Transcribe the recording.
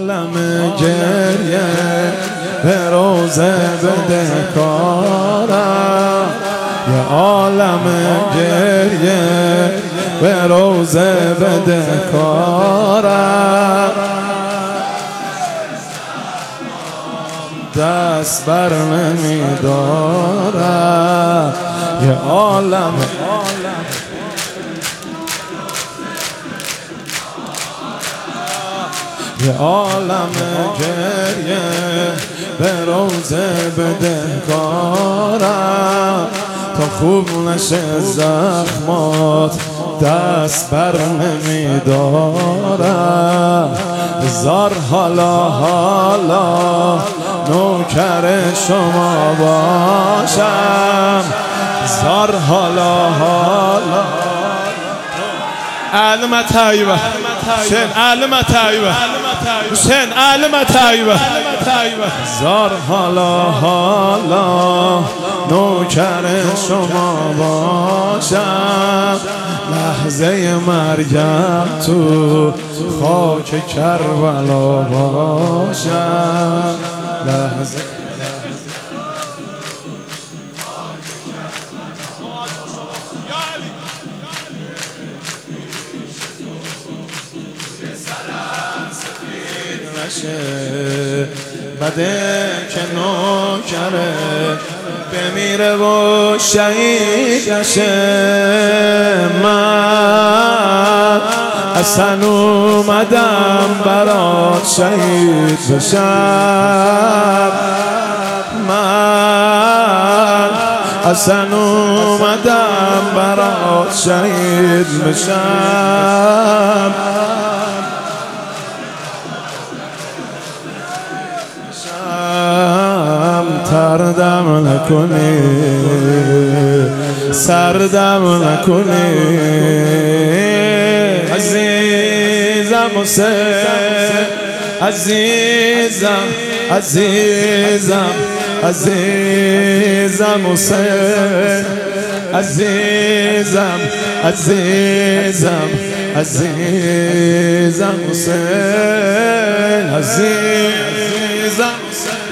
عالم گریه به روزه بده کارم، یه عالم گریه به روزه بده کارم، دست بر نمیدارم، یه عالم یه عالم گریه به روزه بده کارم، تا خوب نشه زخمات دست بر نمیدارم، زار حالا نوکر شما باشم، زار حالا علم طیبه حسین، علم طیبه حسین، علم طیبه زار حالا نوکر شما باشم، لحظه مرگم تو خاک کربلا باشم، لحظه بده که نوکره بمیره و شهید نشه، من اصلا اومدم برات شهید بشم، من اصلا اومدم برات شهید بشم، سردم نکنی سردم نکنی عزیزم حسین، عزیزم عزیزم عزیزم حسین، عزیزم عزیزم عزیزم حسین، عزیزم حسین.